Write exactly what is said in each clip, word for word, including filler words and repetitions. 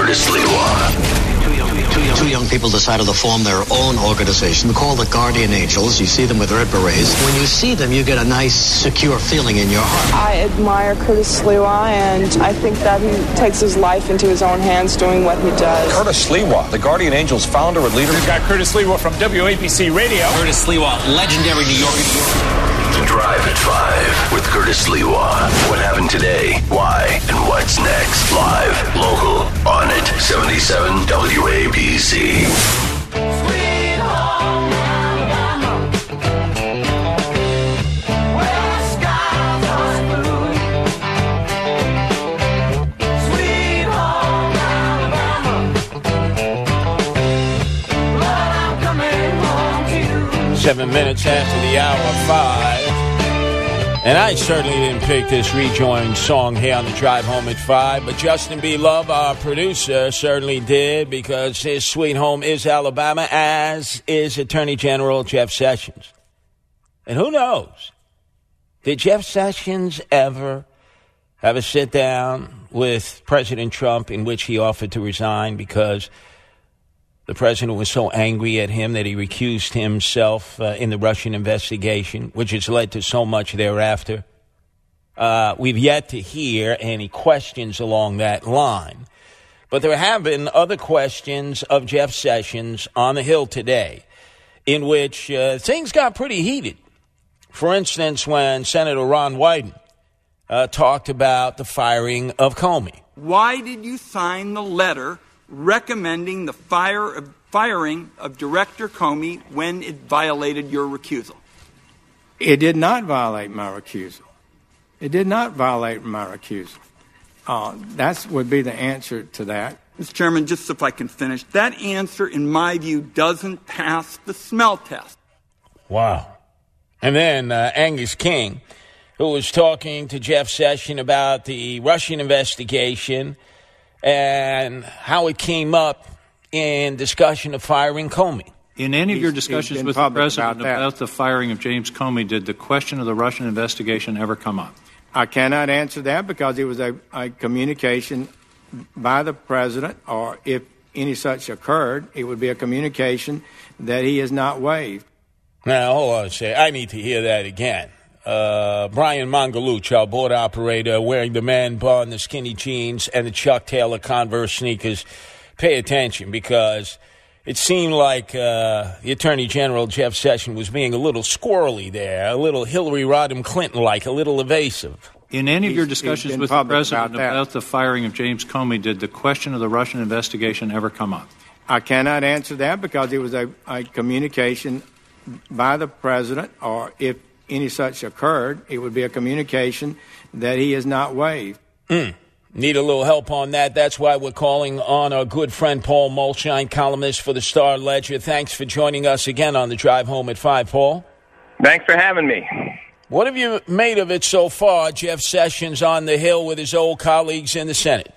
Curtis Lewa. Two young people decided to form their own organization called the Guardian Angels. You see them with red berets. When you see them, you get a nice, secure feeling in your heart. I admire Curtis Lewa, and I think that he takes his life into his own hands doing what he does. Curtis Lewa, the Guardian Angels founder and leader. We've got Curtis Lewa from W A B C Radio. Curtis Lewa, legendary New York. The Drive at five with Curtis Lewa. What happened today? Why? And what's next? Live, local, on it. seventy-seven W A B C. Sweet home Alabama, where the skies are blue. Sweet home Alabama, Lord, I'm coming home to you. Seven minutes after the hour five. And I certainly didn't pick this rejoin song here on the drive home at five, but Justin B. Love, our producer, certainly did, because his sweet home is Alabama, as is Attorney General Jeff Sessions. And who knows? Did Jeff Sessions ever have a sit-down with President Trump in which he offered to resign because the president was so angry at him that he recused himself uh, in the Russian investigation, which has led to so much thereafter? Uh, we've yet to hear any questions along that line. But there have been other questions of Jeff Sessions on the Hill today in which uh, things got pretty heated. For instance, when Senator Ron Wyden uh, talked about the firing of Comey. Why did you sign the letter recommending the fire of, firing of Director Comey when it violated your recusal? It did not violate my recusal. It did not violate my recusal. Uh, that would be the answer to that. Mister Chairman, just if I can finish, that answer, in my view, doesn't pass the smell test. Wow. And then uh, Angus King, who was talking to Jeff Sessions about the Russian investigation and how it came up in discussion of firing Comey. In any of your discussions with the president about, about the firing of James Comey, did the question of the Russian investigation ever come up? I cannot answer that because it was a, a communication by the president, or if any such occurred, it would be a communication that he has not waived. Now, hold on a second. I need to hear that again. Uh, Brian Mongaluch, our board operator, wearing the man bun, the skinny jeans, and the Chuck Taylor Converse sneakers. Pay attention, because it seemed like uh, the Attorney General, Jeff Sessions, was being a little squirrely there, a little Hillary Rodham Clinton-like, a little evasive. In any He's, of your discussions with the president about, about the firing of James Comey, did the question of the Russian investigation ever come up? I cannot answer that because it was a, a communication by the president, or if any such occurred, it would be a communication that he has not waived. Mm. Need a little help on that. That's why we're calling on our good friend Paul Mulshine, columnist for the Star Ledger. Thanks for joining us again on the Drive Home at five, Paul. Thanks for having me. What have you made of it so far, Jeff Sessions on the Hill with his old colleagues in the Senate?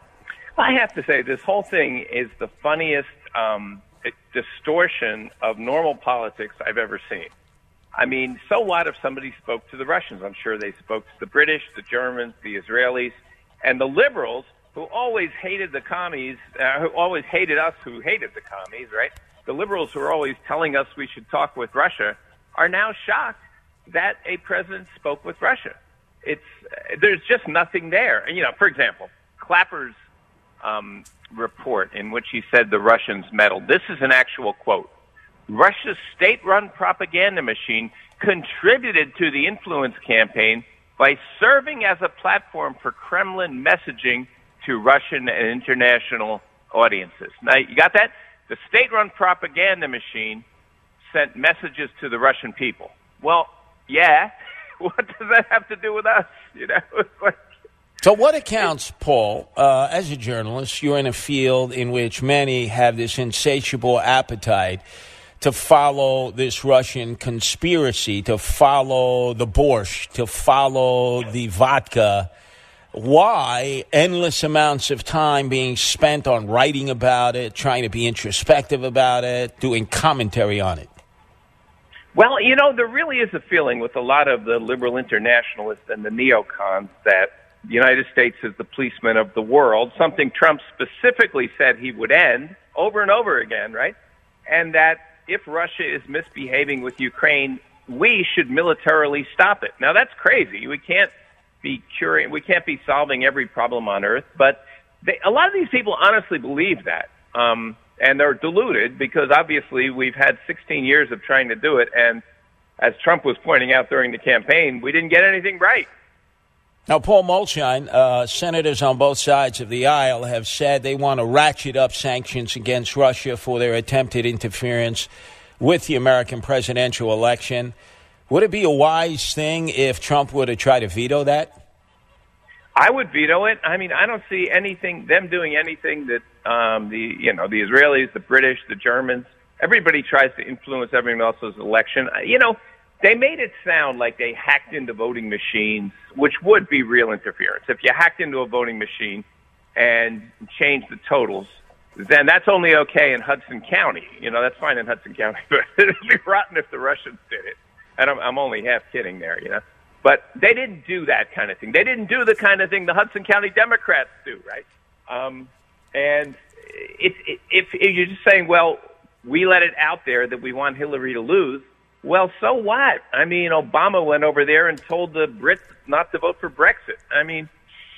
I have to say, this whole thing is the funniest um, distortion of normal politics I've ever seen. I mean, so what if somebody spoke to the Russians? I'm sure they spoke to the British, the Germans, the Israelis, and the liberals, who always hated the commies, uh, who always hated us who hated the commies, right? The liberals who are always telling us we should talk with Russia are now shocked that a president spoke with Russia. It's uh, there's just nothing there. And, you know, for example, Clapper's um, report in which he said the Russians meddled. This is an actual quote. Russia's state-run propaganda machine contributed to the influence campaign by serving as a platform for Kremlin messaging to Russian and international audiences. Now, you got that? The state-run propaganda machine sent messages to the Russian people. Well, yeah. What does that have to do with us? You know. So what accounts, Paul, uh, as a journalist, you're in a field in which many have this insatiable appetite to follow this Russian conspiracy, to follow the borscht, to follow the vodka. Why endless amounts of time being spent on writing about it, trying to be introspective about it, doing commentary on it? Well, you know, there really is a feeling with a lot of the liberal internationalists and the neocons that the United States is the policeman of the world, something Trump specifically said he would end over and over again, right? And that if Russia is misbehaving with Ukraine, we should militarily stop it. Now, that's crazy. We can't be curing, we can't be solving every problem on earth, but they, a lot of these people honestly believe that. Um, and they're deluded because obviously we've had sixteen years of trying to do it, and as Trump was pointing out during the campaign, we didn't get anything right. Now, Paul Molsheim, uh, senators on both sides of the aisle have said they want to ratchet up sanctions against Russia for their attempted interference with the American presidential election. Would it be a wise thing if Trump were to try to veto that? I would veto it. I mean, I don't see anything, them doing anything that um, the, you know, the Israelis, the British, the Germans, everybody tries to influence everyone else's election. You know, they made it sound like they hacked into voting machines, which would be real interference. If you hacked into a voting machine and changed the totals, then that's only okay in Hudson County. You know, that's fine in Hudson County, but it would be rotten if the Russians did it. And I'm, I'm only half kidding there, you know. But they didn't do that kind of thing. They didn't do the kind of thing the Hudson County Democrats do, right? Um, and if, if, if you're just saying, well, we let it out there that we want Hillary to lose, well, so what? I mean, Obama went over there and told the Brits not to vote for Brexit. I mean,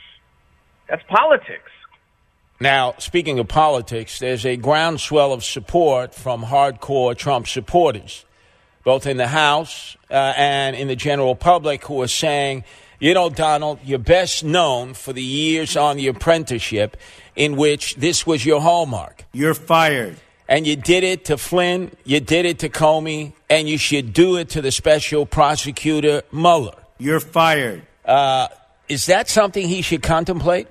that's politics. Now, speaking of politics, there's a groundswell of support from hardcore Trump supporters, both in the House uh, and in the general public, who are saying, you know, Donald, you're best known for the years on the apprenticeship in which this was your hallmark. You're fired. And you did it to Flynn, you did it to Comey, and you should do it to the special prosecutor Mueller. You're fired. Uh, is that something he should contemplate?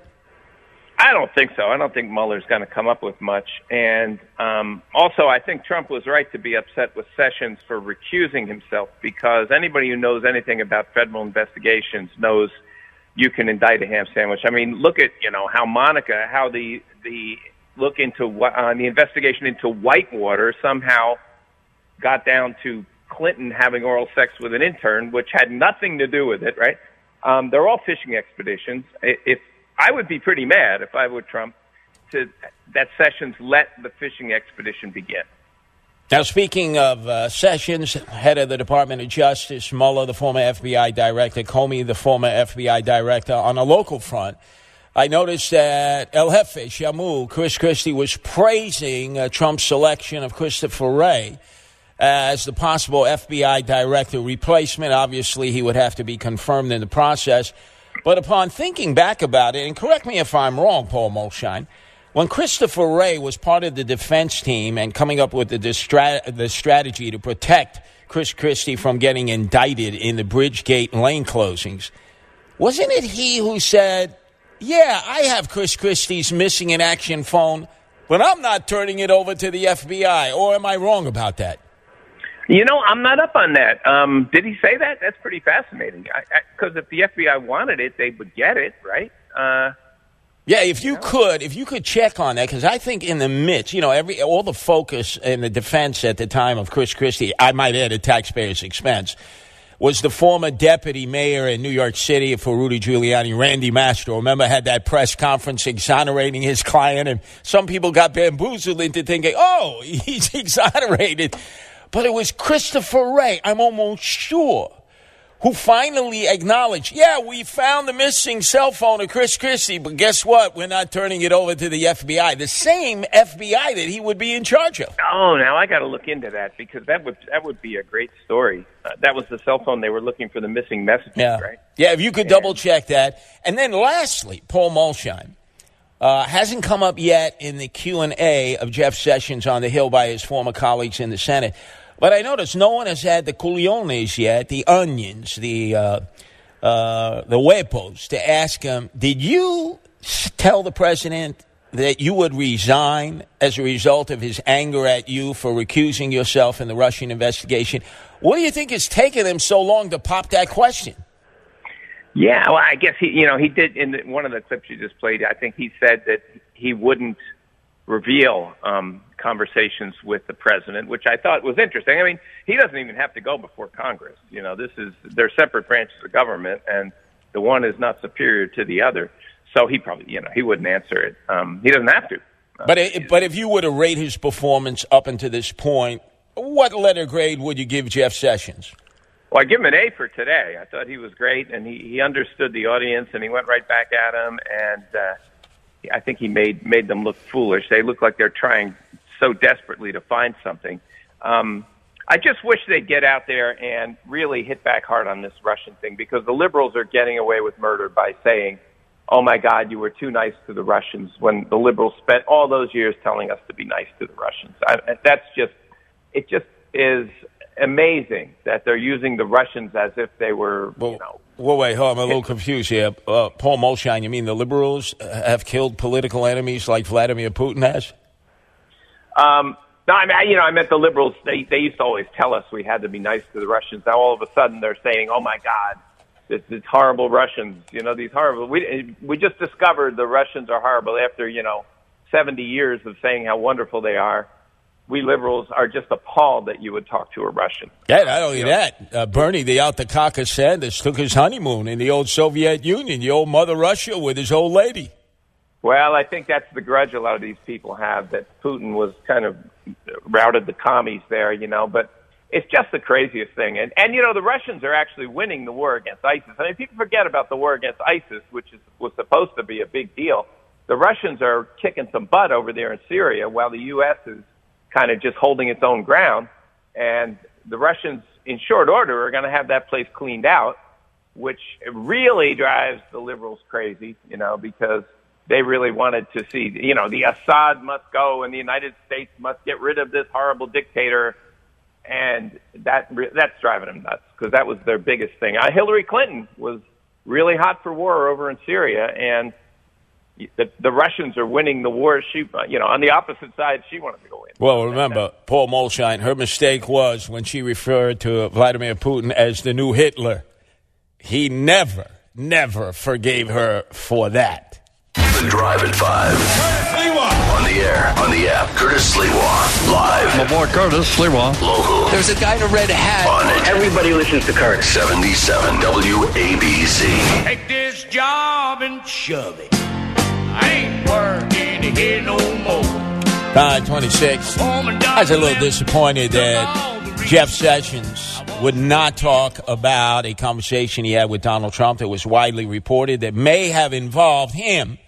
I don't think so. I don't think Mueller's going to come up with much. And um, also, I think Trump was right to be upset with Sessions for recusing himself, because anybody who knows anything about federal investigations knows you can indict a ham sandwich. I mean, look at, you know, how Monica, how the the look into uh, the investigation into Whitewater somehow got down to Clinton having oral sex with an intern, which had nothing to do with it, right? Um, they're all fishing expeditions. If I would be pretty mad if I were Trump to that Sessions let the fishing expedition begin. Now, speaking of uh, Sessions, head of the Department of Justice, Mueller, the former F B I director, Comey, the former F B I director, on a local front, I noticed that El Jefe, Shamu, Chris Christie, was praising uh, Trump's selection of Christopher Wray as the possible F B I director replacement. Obviously, he would have to be confirmed in the process. But upon thinking back about it, and correct me if I'm wrong, Paul Molsheim, when Christopher Wray was part of the defense team and coming up with the, distra- the strategy to protect Chris Christie from getting indicted in the Bridgegate lane closings, wasn't it he who said, yeah, I have Chris Christie's missing in action phone, but I'm not turning it over to the F B I? Or am I wrong about that? You know, I'm not up on that. Um, did he say that? That's pretty fascinating. Because if the F B I wanted it, they would get it, right? Uh, yeah, if you, you know. could, if you could check on that, because I think in the midst, you know, every all the focus in the defense at the time of Chris Christie, I might add at taxpayers' expense, was the former deputy mayor in New York City for Rudy Giuliani, Randy Mastro. Remember, had that press conference exonerating his client, and some people got bamboozled into thinking, oh, he's exonerated. But it was Christopher Wray, I'm almost sure, who finally acknowledged, yeah, we found the missing cell phone of Chris Christie, but guess what? We're not turning it over to the F B I. The same F B I that he would be in charge of. Oh, now I got to look into that, because that would that would be a great story. Uh, that was the cell phone they were looking for the missing messages, yeah. right? Yeah, if you could and, double-check that. And then lastly, Paul Molsheim. Uh, hasn't come up yet in the Q and A of Jeff Sessions on the Hill by his former colleagues in the Senate. But I noticed no one has had the culiones yet, the onions, the uh, uh, the huevos, to ask him, did you tell the president that you would resign as a result of his anger at you for recusing yourself in the Russian investigation? What do you think is taking him so long to pop that question? Yeah, well, I guess he, you know, he did in the, one of the clips you just played. I think he said that he wouldn't reveal um, conversations with the president, which I thought was interesting. I mean, he doesn't even have to go before Congress. You know, this is they're separate branches of government, and the one is not superior to the other. So he probably, you know, he wouldn't answer it. Um, he doesn't have to. Uh, but it, but if you were to rate his performance up until this point, what letter grade would you give Jeff Sessions? Well, I give him an A for today. I thought he was great, and he, he understood the audience, and he went right back at him, and uh, I think he made made them look foolish. They look like they're trying so desperately to find something. Um, I just wish they'd get out there and really hit back hard on this Russian thing, because the liberals are getting away with murder by saying, oh, my God, you were too nice to the Russians, when the liberals spent all those years telling us to be nice to the Russians. I, that's just, it just is amazing that they're using the Russians as if they were, well, you know. Well, wait, hold on, I'm a little confused here. Uh, Paul Molshine, you mean the liberals have killed political enemies like Vladimir Putin has? Um, no, I mean, you know, I meant the liberals. They they used to always tell us we had to be nice to the Russians. Now all of a sudden they're saying, oh my God, this, this horrible Russians. You know, these horrible. We we just discovered the Russians are horrible after, you know, seventy years of saying how wonderful they are. We liberals are just appalled that you would talk to a Russian. Yeah, not only that, uh, Bernie, the Altakaka Sanders, took his honeymoon in the old Soviet Union, the old Mother Russia with his old lady. Well, I think that's the grudge a lot of these people have, that Putin was kind of routed the commies there, you know, but it's just the craziest thing. And, and you know, the Russians are actually winning the war against ISIS. I mean, people forget about the war against ISIS, which is, was supposed to be a big deal. The Russians are kicking some butt over there in Syria, while the U S is kind of just holding its own ground. And the Russians, in short order, are going to have that place cleaned out, which really drives the liberals crazy, you know, because they really wanted to see, you know, the Assad must go and the United States must get rid of this horrible dictator. And that that's driving them nuts, because that was their biggest thing. Uh, Hillary Clinton was really hot for war over in Syria, and the, the Russians are winning the war. She, you know, on the opposite side, she wanted to go in. Well, remember, Paul Molshine, her mistake was when she referred to Vladimir Putin as the new Hitler. He never, never forgave her for that. The Drive at five. On the air, on the app, Curtis Sliwa. Live. My boy Curtis Sliwa. Local. There's a guy in a red hat. On it. Everybody listens to Curtis. seventy-seven W A B C. Take this job and shove it. I ain't working here no more. nine twenty-six. I was a little disappointed that Jeff Sessions would not talk about a conversation he had with Donald Trump that was widely reported that may have involved him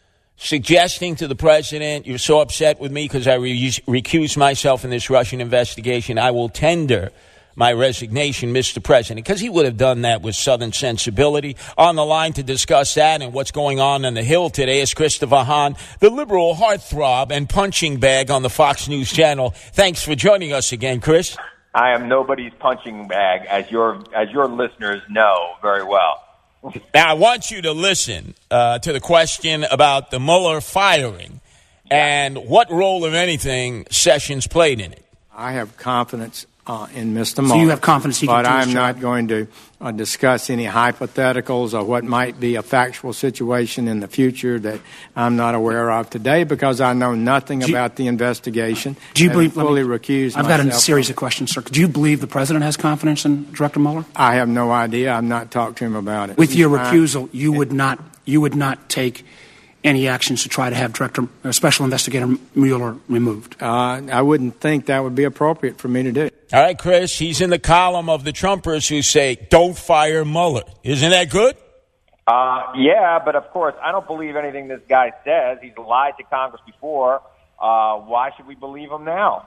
suggesting to the president, you're so upset with me because I re- recused myself in this Russian investigation, I will tender my resignation, Mister President, because he would have done that with Southern sensibility. On the line to discuss that and what's going on on the Hill today is Christopher Hahn, the liberal heartthrob and punching bag on the Fox News channel. Thanks for joining us again, Chris. I am nobody's punching bag, as your as your listeners know very well. Now, I want you to listen uh, to the question about the Mueller firing and what role, if anything, Sessions played in it. I have confidence uh, in Mister Mueller. So you have confidence he can but do his I'm job? not going to uh, discuss any hypotheticals or what might be a factual situation in the future that I'm not aware of today, because I know nothing you, about the investigation. Do you believe? Fully me, recused I've got a myself series from, of questions, sir. Do you believe the president has confidence in Director Mueller? I have no idea. I've not talked to him about it. With your recusal, you would not you would not take any actions to try to have Director uh, Special Investigator Mueller removed? Uh, I wouldn't think that would be appropriate for me to do. All right, Chris, he's in the column of the Trumpers who say, don't fire Mueller. Isn't that good? Uh, yeah, but of course, I don't believe anything this guy says. He's lied to Congress before. Uh, why should we believe him now?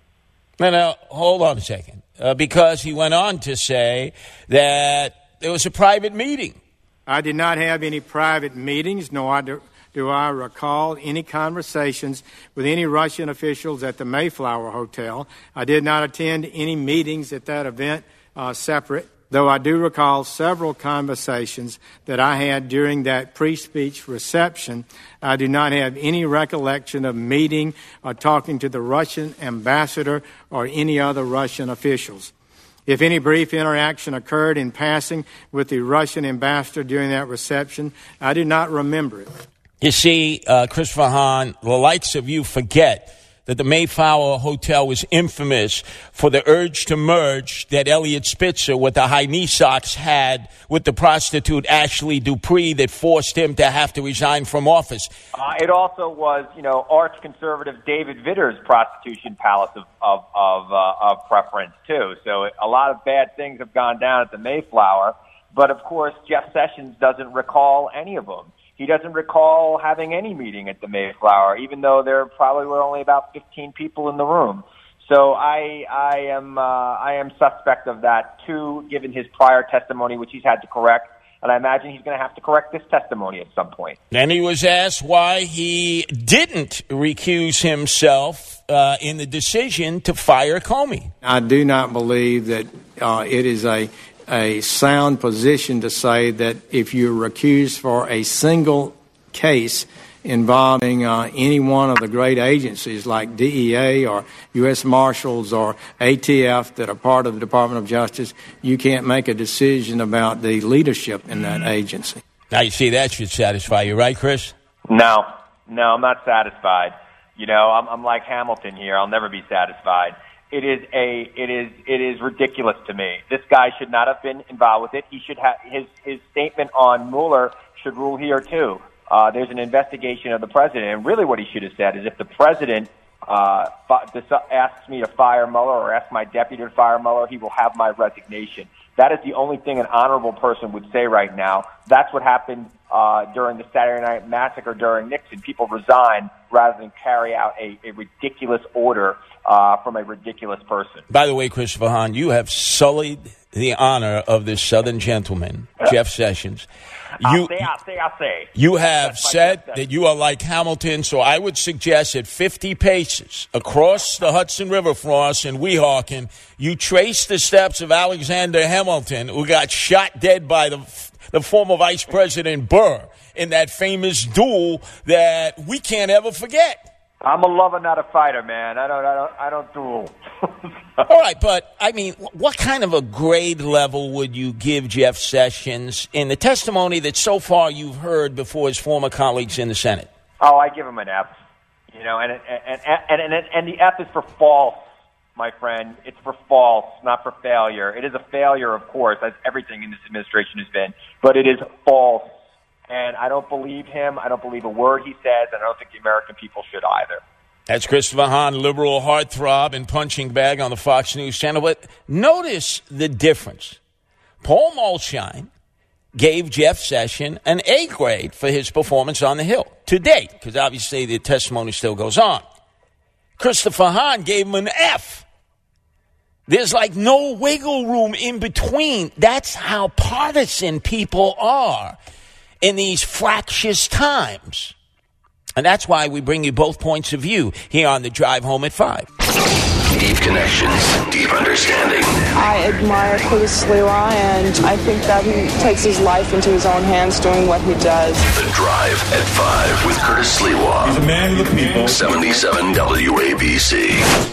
No, no, hold on a second. Uh, because he went on to say that there was a private meeting. I did not have any private meetings, nor do, do I recall any conversations with any Russian officials at the Mayflower Hotel. I did not attend any meetings at that event uh, separate, though I do recall several conversations that I had during that pre-speech reception. I do not have any recollection of meeting or talking to the Russian ambassador or any other Russian officials. If any brief interaction occurred in passing with the Russian ambassador during that reception, I do not remember it. You see, uh, Christopher Hahn, the likes of you forget that the Mayflower Hotel was infamous for the urge to merge that Elliot Spitzer with the high knee socks had with the prostitute Ashley Dupree that forced him to have to resign from office. Uh, it also was, you know, arch-conservative David Vitter's prostitution palace of of of, uh, of preference, too. So a lot of bad things have gone down at the Mayflower. But, of course, Jeff Sessions doesn't recall any of them. He doesn't recall having any meeting at the Mayflower, even though there probably were only about fifteen people in the room. So I, I am, uh, I am suspect of that too, given his prior testimony, which he's had to correct, and I imagine he's going to have to correct this testimony at some point. Then he was asked why he didn't recuse himself uh, in the decision to fire Comey. I do not believe that uh, it is a. a sound position to say that if you're recused for a single case involving uh, any one of the great agencies like D E A or U S Marshals or A T F that are part of the Department of Justice, you can't make a decision about the leadership in that agency. Now, you see, that should satisfy you, right, Chris? No, no, I'm not satisfied. You know, I'm, I'm like Hamilton here. I'll never be satisfied. It is a, it is, it is ridiculous to me. This guy should not have been involved with it. He should have his his statement on Mueller should rule here too. Uh, there's an investigation of the president, and really, what he should have said is, if the president uh, asks me to fire Mueller or asks my deputy to fire Mueller, he will have my resignation. That is the only thing an honorable person would say right now. That's what happened uh, during the Saturday Night Massacre during Nixon. People resign rather than carry out a, a ridiculous order uh, from a ridiculous person. By the way, Christopher Hahn, you have sullied the honor of this Southern gentleman, Jeff Sessions. You, I say, I say, I say. You have said that you are like Hamilton, so I would suggest at fifty paces across the Hudson River from us in Weehawken, you trace the steps of Alexander Hamilton, who got shot dead by the the former Vice President Burr in that famous duel that we can't ever forget. I'm a lover, not a fighter, man. I don't, I don't, I don't duel. All right, but, I mean, what kind of a grade level would you give Jeff Sessions in the testimony that so far you've heard before his former colleagues in the Senate? Oh, I give him an F. You know, and and and and, and, and the F is for false, my friend. It's for false, not for failure. It is a failure, of course, as everything in this administration has been, but it is false. And I don't believe him. I don't believe a word he says, and I don't think the American people should either. That's Christopher Hahn, liberal heartthrob and punching bag on the Fox News Channel. But notice the difference. Paul Mulshine gave Jeff Sessions an A grade for his performance on the Hill to date, because obviously the testimony still goes on. Christopher Hahn gave him an F. There's like no wiggle room in between. That's how partisan people are in these fractious times. And that's why we bring you both points of view here on the Drive Home at five. Deep connections, deep understanding. I admire Curtis Sliwa, and I think that he takes his life into his own hands doing what he does. The Drive at five with Curtis Sliwa. He's a man of the people. seventy-seven W A B C.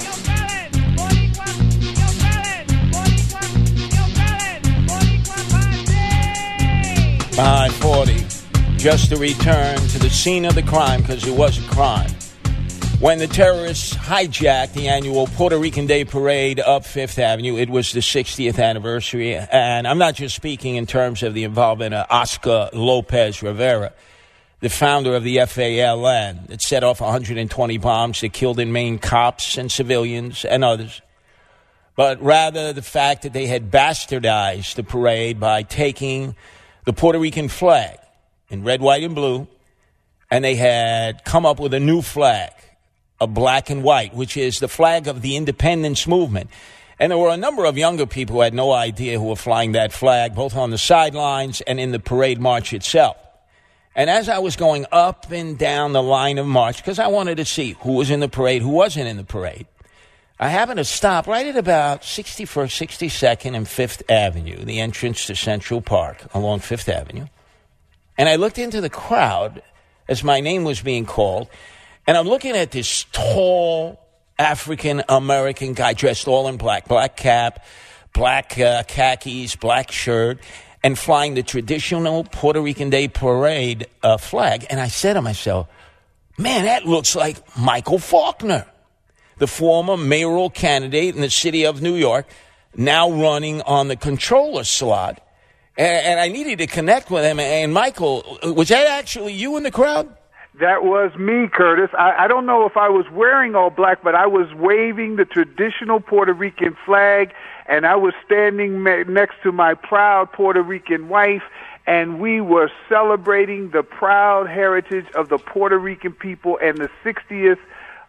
five forty, just to return to the scene of the crime, because it was a crime. When the terrorists hijacked the annual Puerto Rican Day Parade up Fifth Avenue, it was the sixtieth anniversary, and I'm not just speaking in terms of the involvement of Oscar Lopez Rivera, the founder of the F A L N, that set off one hundred twenty bombs that killed in Maine cops and civilians and others, but rather the fact that they had bastardized the parade by taking the Puerto Rican flag in red, white, and blue, and they had come up with a new flag, a black and white, which is the flag of the independence movement. And there were a number of younger people who had no idea who were flying that flag, both on the sidelines and in the parade march itself. And as I was going up and down the line of march, because I wanted to see who was in the parade, who wasn't in the parade, I happened to stop right at about sixty-first, sixty-second, and Fifth Avenue, the entrance to Central Park along Fifth Avenue. And I looked into the crowd as my name was being called, and I'm looking at this tall African-American guy dressed all in black, black cap, black uh, khakis, black shirt, and flying the traditional Puerto Rican Day Parade uh, flag. And I said to myself, man, that looks like Michael Faulkner. the former mayoral candidate in the city of New York, now running on the controller slot. And, and I needed to connect with him. And, Michael, was that actually you in the crowd? That was me, Curtis. I, I don't know if I was wearing all black, but I was waving the traditional Puerto Rican flag, and I was standing me- next to my proud Puerto Rican wife, and we were celebrating the proud heritage of the Puerto Rican people and the sixtieth,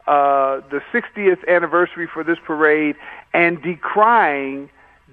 uh, the sixtieth anniversary for this parade, and decrying,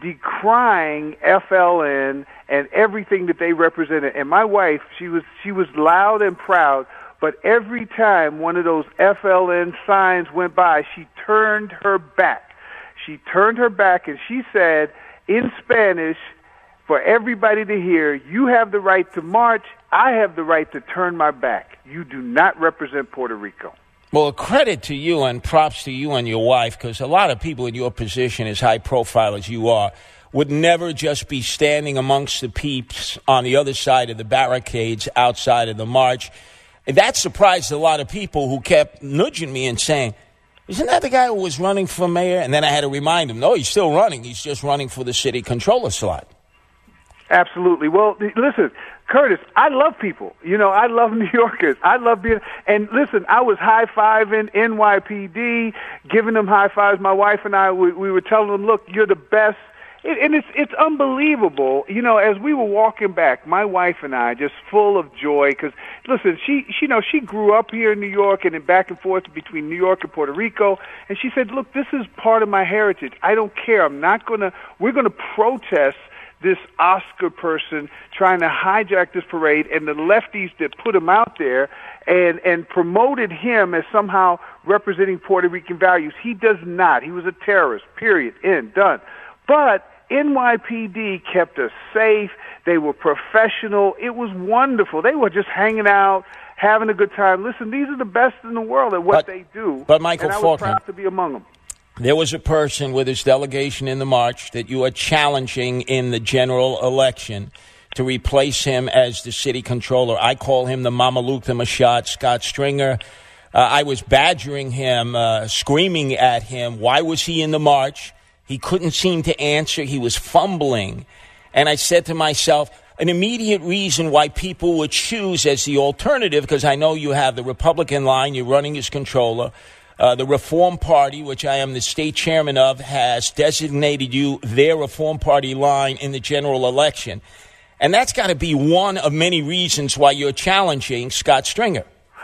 decrying F L N and everything that they represented. And my wife, she was she was loud and proud. But every time one of those F L N signs went by, she turned her back. She turned her back and she said in Spanish, for everybody to hear, you have the right to march, I have the right to turn my back. You do not represent Puerto Rico. Well, credit to you and props to you and your wife, because a lot of people in your position, as high profile as you are, would never just be standing amongst the peeps on the other side of the barricades outside of the march. And that surprised a lot of people who kept nudging me and saying, isn't that the guy who was running for mayor? And then I had to remind him, no, he's still running. He's just running for the city controller slot. Absolutely. Well, listen, Curtis, I love people. You know, I love New Yorkers. I love being, and listen, I was high-fiving N Y P D, giving them high fives. My wife and I, we, we were telling them, look, you're the best. It, and it's it's unbelievable, you know. As we were walking back, my wife and I, just full of joy, because listen, she, she, you know, she grew up here in New York and then back and forth between New York and Puerto Rico, and she said, "Look, this is part of my heritage. I don't care. I'm not gonna. We're gonna protest this Oscar person trying to hijack this parade, and the lefties that put him out there and and promoted him as somehow representing Puerto Rican values. He does not. He was a terrorist. Period. End. Done." But N Y P D kept us safe. They were professional. It was wonderful. They were just hanging out, having a good time. Listen, these are the best in the world at what but, they do. But Michael and I was Faulkner, proud to be among them. There was a person with his delegation in the march that you are challenging in the general election to replace him as the city controller. I call him the Mamaluke the Mashad, Scott Stringer. Uh, I was badgering him, uh, screaming at him. Why was he in the march? He couldn't seem to answer. He was fumbling. And I said to myself, an immediate reason why people would choose as the alternative, because I know you have the Republican line, you're running as controller. Uh, the Reform Party, which I am the state chairman of, has designated you their Reform Party line in the general election. And that's got to be one of many reasons why you're challenging Scott Stringer.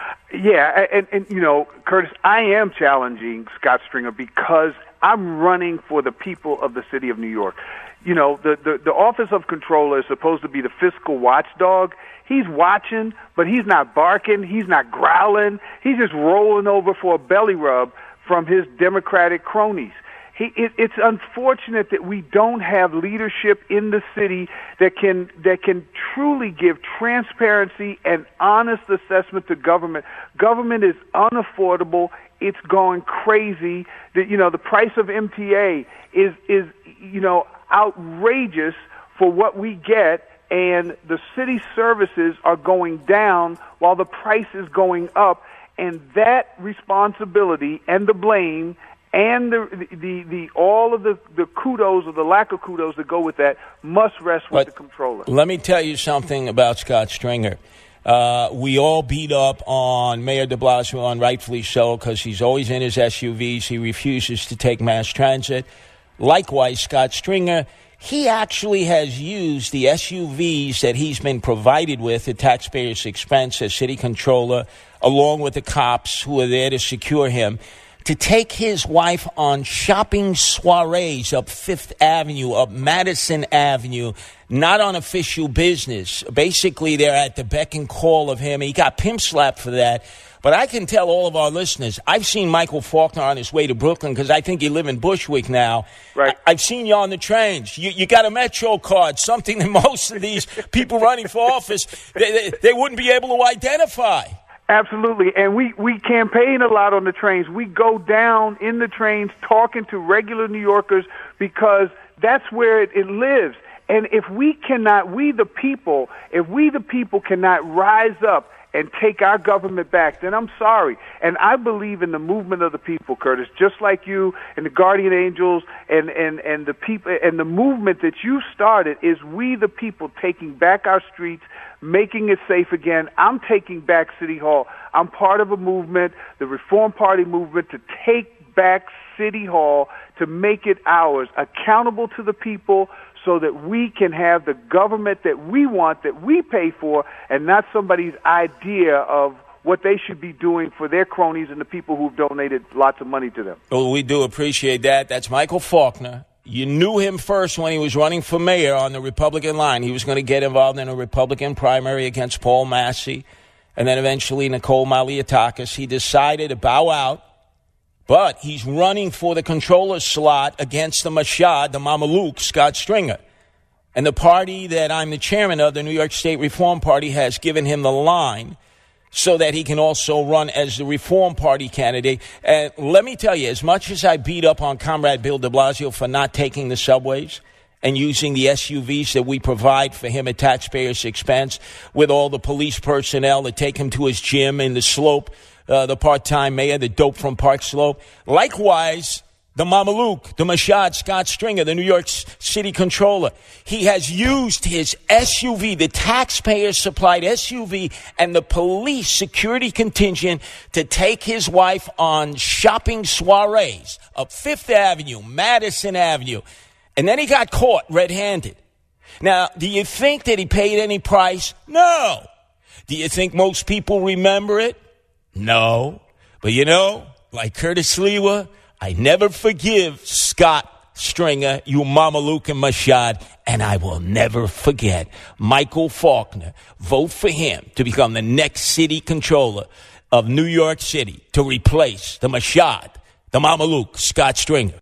Yeah, and, and, you know, Curtis, I am challenging Scott Stringer because I'm running for the people of the city of New York. You know, the, the, the Office of Controller is supposed to be the fiscal watchdog. He's watching, but he's not barking. He's not growling. He's just rolling over for a belly rub from his Democratic cronies. He, it, it's unfortunate that we don't have leadership in the city that can that can truly give transparency and honest assessment to government. Government is unaffordable. It's going crazy. The, you know, the price of M T A is is you know outrageous for what we get, and the city services are going down while the price is going up, and that responsibility and the blame and the the, the all of the, the kudos or the lack of kudos that go with that must rest with but the controller. Let me tell you something about Scott Stringer. Uh, we all beat up on Mayor de Blasio, and rightfully so, because he's always in his S U Vs. He refuses to take mass transit. Likewise, Scott Stringer, he actually has used the S U Vs that he's been provided with at taxpayers' expense as city controller, along with the cops who are there to secure him, to take his wife on shopping soirees up Fifth Avenue, up Madison Avenue, not on official business. Basically, they're at the beck and call of him. He got pimp slapped for that. But I can tell all of our listeners, I've seen Michael Faulkner on his way to Brooklyn because I think you live in Bushwick now. Right. I, I've seen you on the trains. You, you got a Metro card, something that most of these people running for office, they, they, they wouldn't be able to identify. Absolutely, and we, we campaign a lot on the trains. We go down in the trains talking to regular New Yorkers because that's where it, it lives. And if we cannot, we the people, if we the people cannot rise up and take our government back, then I'm sorry. And I believe in the movement of the people, Curtis, just like you and the Guardian Angels and, and, and the people and the movement that you started is we the people taking back our streets, making it safe again. I'm taking back City Hall. I'm part of a movement, the Reform Party movement, to take back City Hall, to make it ours, accountable to the people, so that we can have the government that we want, that we pay for, and not somebody's idea of what they should be doing for their cronies and the people who've donated lots of money to them. Well, we do appreciate that. That's Michael Faulkner. You knew him first when he was running for mayor on the Republican line. He was going to get involved in a Republican primary against Paul Massey and then eventually Nicole Malliotakis. He decided to bow out. But he's running for the controller slot against the Mashad, the Mameluke, Scott Stringer. And the party that I'm the chairman of, the New York State Reform Party, has given him the line so that he can also run as the Reform Party candidate. And let me tell you, as much as I beat up on Comrade Bill de Blasio for not taking the subways and using the S U Vs that we provide for him at taxpayers' expense with all the police personnel that take him to his gym in the Slope, Uh, the part-time mayor, the dope from Park Slope. Likewise, the Mameluke, the Mashad, Scott Stringer, the New York City controller. He has used his S U V, the taxpayer-supplied S U V, and the police security contingent to take his wife on shopping soirees up Fifth Avenue, Madison Avenue. And then he got caught red-handed. Now, do you think that he paid any price? No. Do you think most people remember it? No. But you know, like Curtis Lewa, I never forgive Scott Stringer, you Mameluke and Mashad, and I will never forget Michael Faulkner. Vote for him to become the next city controller of New York City to replace the Mashad, the Mameluke, Scott Stringer.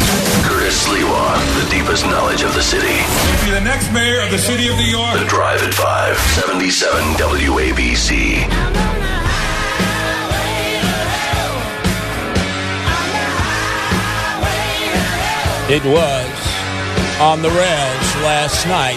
Curtis Lewa, the deepest knowledge of the city. Be the next mayor of the city of New York. The Drive at five, seventy-seven W A B C. It was on the rails last night,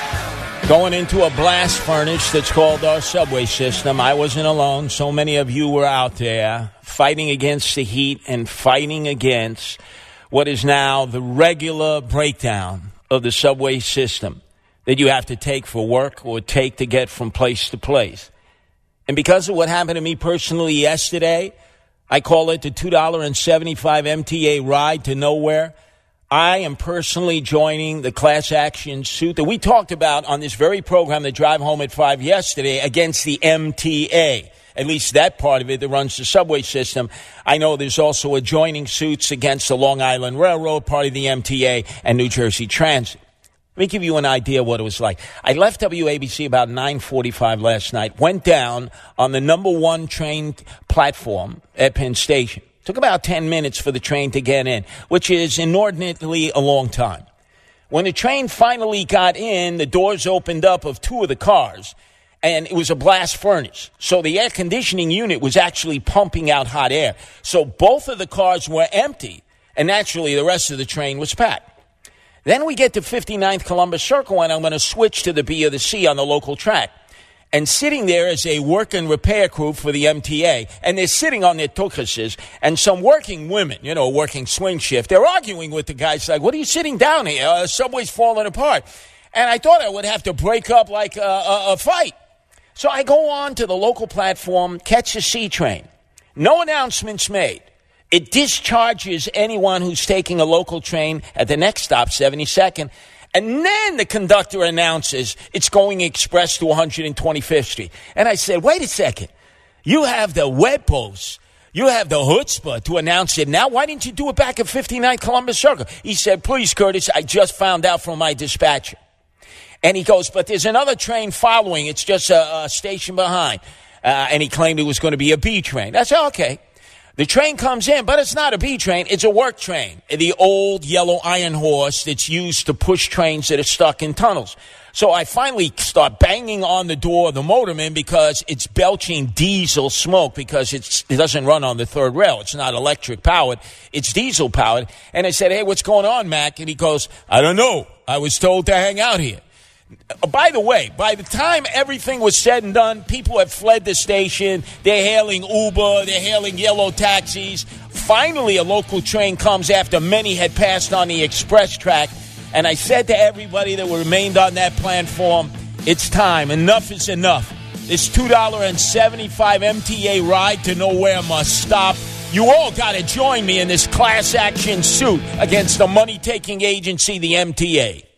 going into a blast furnace that's called our subway system. I wasn't alone. So many of you were out there fighting against the heat and fighting against what is now the regular breakdown of the subway system that you have to take for work or take to get from place to place. And because of what happened to me personally yesterday, I call it the two dollars and seventy-five cents M T A ride to nowhere. I am personally joining the class action suit that we talked about on this very program, The Drive Home at five, yesterday, against the M T A. At least that part of it that runs the subway system. I know there's also adjoining suits against the Long Island Railroad, part of the M T A, and New Jersey Transit. Let me give you an idea of what it was like. I left W A B C about nine forty-five last night, went down on the number one train platform at Penn Station. Took about ten minutes for the train to get in, which is inordinately a long time. When the train finally got in, the doors opened up of two of the cars, and it was a blast furnace. So the air conditioning unit was actually pumping out hot air. So both of the cars were empty, and naturally the rest of the train was packed. Then we get to fifty-ninth Columbus Circle, and I'm going to switch to the B or the C on the local track. And sitting there is a work and repair crew for the M T A, and they're sitting on their tuchuses, and some working women, you know, working swing shift, they're arguing with the guys like, what are you sitting down here? Uh, subway's falling apart. And I thought I would have to break up like a, a, a fight. So I go on to the local platform, catch the C train. No announcements made. It discharges anyone who's taking a local train at the next stop, seventy-second. And then the conductor announces it's going express to one hundred twenty-fifth Street. And I said, wait a second. You have the web post. You have the chutzpah to announce it now. Why didn't you do it back at fifty-ninth Columbus Circle? He said, please, Curtis, I just found out from my dispatcher. And he goes, but there's another train following. It's just a, a station behind. Uh, and he claimed it was going to be a B train. I said, okay. The train comes in, but it's not a B train. It's a work train, the old yellow iron horse that's used to push trains that are stuck in tunnels. So I finally start banging on the door of the motorman because it's belching diesel smoke because it's, it doesn't run on the third rail. It's not electric powered. It's diesel powered. And I said, hey, what's going on, Mac? And he goes, I don't know. I was told to hang out here. By the way, by the time everything was said and done, people have fled the station. They're hailing Uber. They're hailing yellow taxis. Finally, a local train comes after many had passed on the express track. And I said to everybody that remained on that platform, it's time. Enough is enough. This two dollars and seventy-five cents M T A ride to nowhere must stop. You all got to join me in this class action suit against the money-taking agency, the M T A.